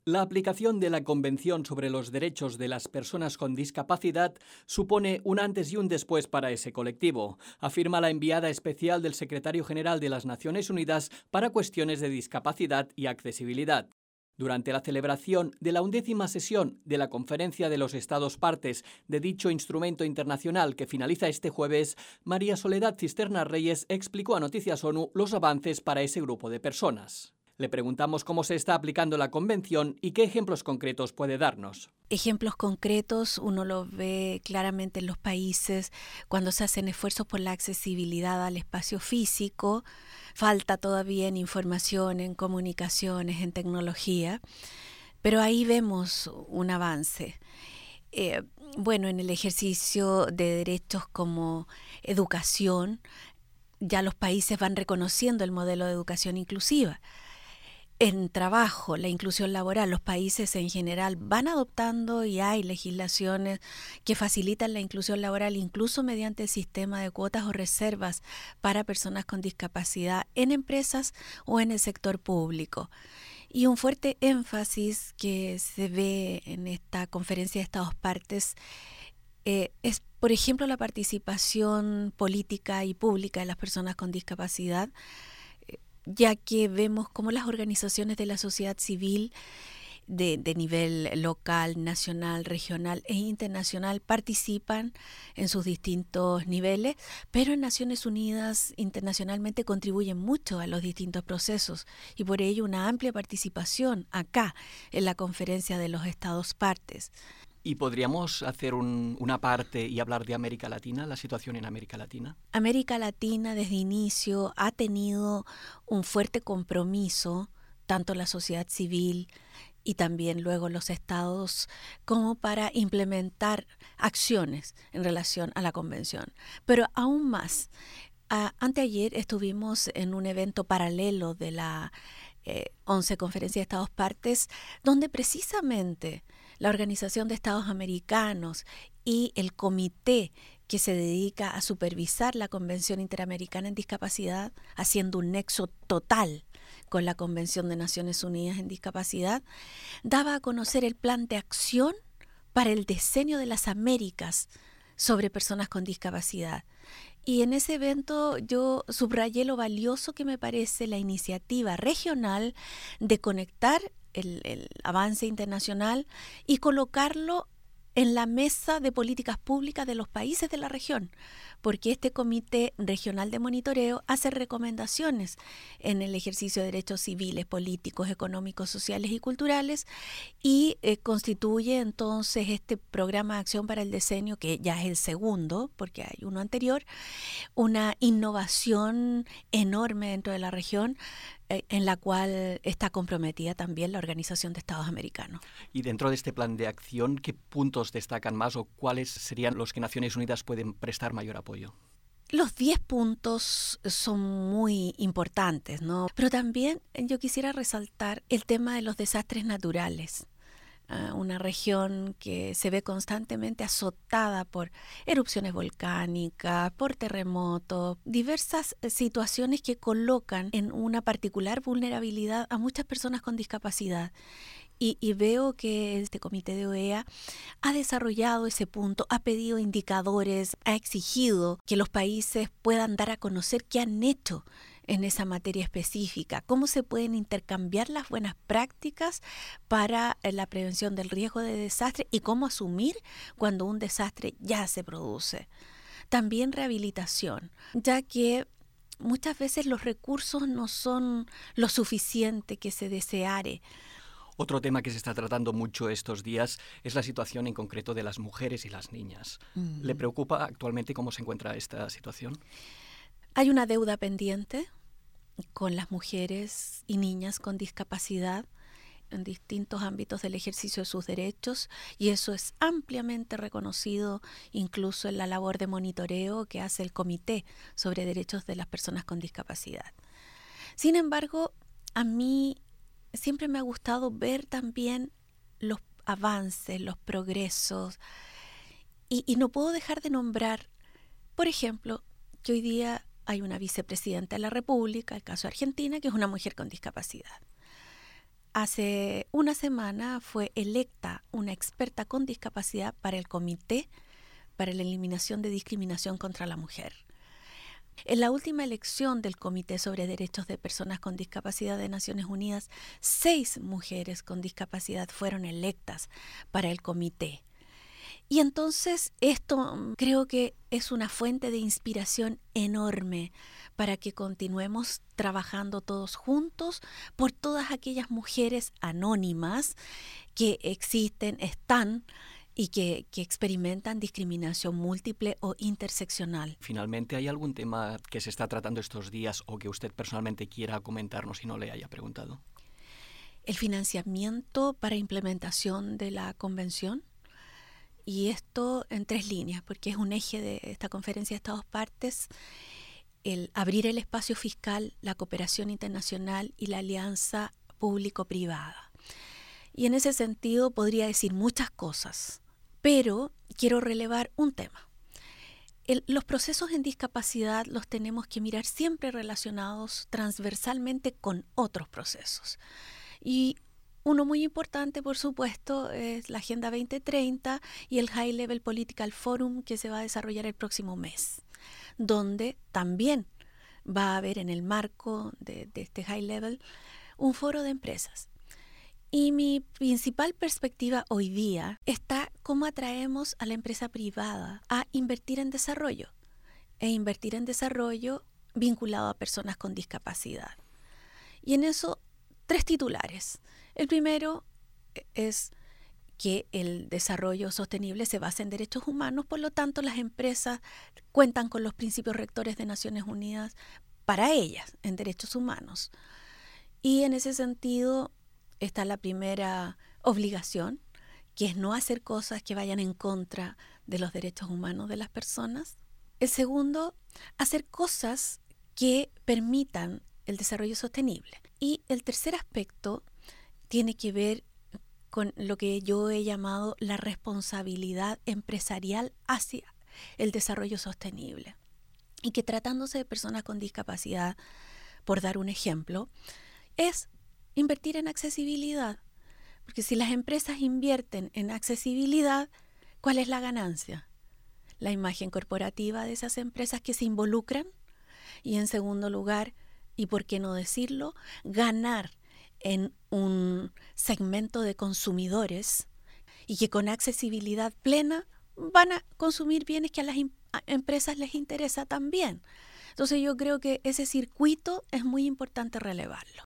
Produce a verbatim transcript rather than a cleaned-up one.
La aplicación de la Convención sobre los Derechos de las Personas con Discapacidad supone un antes y un después para ese colectivo, afirma la enviada especial del Secretario General de las Naciones Unidas para cuestiones de discapacidad y accesibilidad. Durante la celebración de la undécima sesión de la Conferencia de los Estados Partes de dicho instrumento internacional que finaliza este jueves, María Soledad Cisterna Reyes explicó a Noticias ONU los avances para ese grupo de personas. Le preguntamos cómo se está aplicando la Convención y qué ejemplos concretos puede darnos. Ejemplos concretos uno lo ve claramente en los países cuando se hacen esfuerzos por la accesibilidad al espacio físico. Falta todavía en información, en comunicaciones, en tecnología, pero ahí vemos un avance. Eh, bueno, en el ejercicio de derechos como educación, ya los países van reconociendo el modelo de educación inclusiva. En trabajo, la inclusión laboral, los países en general van adoptando y hay legislaciones que facilitan la inclusión laboral incluso mediante el sistema de cuotas o reservas para personas con discapacidad en empresas o en el sector público. Y un fuerte énfasis que se ve en esta conferencia de Estados Partes eh, es, por ejemplo, la participación política y pública de las personas con discapacidad, ya que vemos cómo las organizaciones de la sociedad civil de, de nivel local, nacional, regional e internacional participan en sus distintos niveles, pero en Naciones Unidas internacionalmente contribuyen mucho a los distintos procesos y por ello una amplia participación acá en la Conferencia de los Estados Partes. ¿Y podríamos hacer un, una parte y hablar de América Latina, la situación en América Latina? América Latina desde inicio ha tenido un fuerte compromiso, tanto la sociedad civil y también luego los estados, como para implementar acciones en relación a la convención. Pero aún más, a, anteayer estuvimos en un evento paralelo de la eh, once Conferencia de Estados Partes, donde precisamente la Organización de Estados Americanos y el comité que se dedica a supervisar la Convención Interamericana en Discapacidad, haciendo un nexo total con la Convención de Naciones Unidas en Discapacidad, daba a conocer el plan de acción para el diseño de las Américas sobre personas con discapacidad. Y en ese evento yo subrayé lo valioso que me parece la iniciativa regional de conectar El, el avance internacional y colocarlo en la mesa de políticas públicas de los países de la región, porque este Comité Regional de Monitoreo hace recomendaciones en el ejercicio de derechos civiles, políticos, económicos, sociales y culturales y eh, constituye entonces este programa de acción para el diseño, que ya es el segundo, porque hay uno anterior, una innovación enorme dentro de la región, en la cual está comprometida también la Organización de Estados Americanos. Y dentro de este plan de acción, ¿qué puntos destacan más o cuáles serían los que Naciones Unidas pueden prestar mayor apoyo? Los diez puntos son muy importantes, ¿no? Pero también yo quisiera resaltar el tema de los desastres naturales. Uh, una región que se ve constantemente azotada por erupciones volcánicas, por terremotos, diversas situaciones que colocan en una particular vulnerabilidad a muchas personas con discapacidad. Y, y veo que este comité de O E A ha desarrollado ese punto, ha pedido indicadores, ha exigido que los países puedan dar a conocer qué han hecho en esa materia específica, cómo se pueden intercambiar las buenas prácticas para la prevención del riesgo de desastre y cómo asumir cuando un desastre ya se produce. También rehabilitación, ya que muchas veces los recursos no son lo suficiente que se deseare. Otro tema que se está tratando mucho estos días es la situación en concreto de las mujeres y las niñas. Mm. ¿Le preocupa actualmente cómo se encuentra esta situación? Hay una deuda pendiente con las mujeres y niñas con discapacidad en distintos ámbitos del ejercicio de sus derechos y eso es ampliamente reconocido incluso en la labor de monitoreo que hace el Comité sobre Derechos de las Personas con Discapacidad. Sin embargo, a mí siempre me ha gustado ver también los avances, los progresos y, y no puedo dejar de nombrar, por ejemplo, que hoy día hay una vicepresidenta de la República, el caso de Argentina, que es una mujer con discapacidad. Hace una semana fue electa una experta con discapacidad para el Comité para la Eliminación de Discriminación contra la Mujer. En la última elección del Comité sobre Derechos de Personas con Discapacidad de Naciones Unidas, seis mujeres con discapacidad fueron electas para el comité. Y entonces esto creo que es una fuente de inspiración enorme para que continuemos trabajando todos juntos por todas aquellas mujeres anónimas que existen, están y que, que experimentan discriminación múltiple o interseccional. Finalmente, ¿hay algún tema que se está tratando estos días o que usted personalmente quiera comentarnos y no le haya preguntado? El financiamiento para implementación de la convención. Y esto en tres líneas, porque es un eje de esta conferencia de Estados Partes, el abrir el espacio fiscal, la cooperación internacional y la alianza público-privada. Y en ese sentido podría decir muchas cosas, pero quiero relevar un tema. El, los procesos en discapacidad los tenemos que mirar siempre relacionados transversalmente con otros procesos. Y uno muy importante, por supuesto, es la Agenda veinte treinta y el High Level Political Forum que se va a desarrollar el próximo mes, donde también va a haber en el marco de, de este High Level un foro de empresas. Y mi principal perspectiva hoy día está cómo atraemos a la empresa privada a invertir en desarrollo, e invertir en desarrollo vinculado a personas con discapacidad. Y en eso, tres titulares. El primero es que el desarrollo sostenible se basa en derechos humanos, por lo tanto las empresas cuentan con los principios rectores de Naciones Unidas para ellas en derechos humanos. Y en ese sentido está la primera obligación, que es no hacer cosas que vayan en contra de los derechos humanos de las personas. El segundo, hacer cosas que permitan el desarrollo sostenible. Y el tercer aspecto tiene que ver con lo que yo he llamado la responsabilidad empresarial hacia el desarrollo sostenible. Y que tratándose de personas con discapacidad, por dar un ejemplo, es invertir en accesibilidad. Porque si las empresas invierten en accesibilidad, ¿cuál es la ganancia? La imagen corporativa de esas empresas que se involucran. Y en segundo lugar, y por qué no decirlo, ganar en un segmento de consumidores y que con accesibilidad plena van a consumir bienes que a las im- a empresas les interesa también. Entonces yo creo que ese circuito es muy importante relevarlo.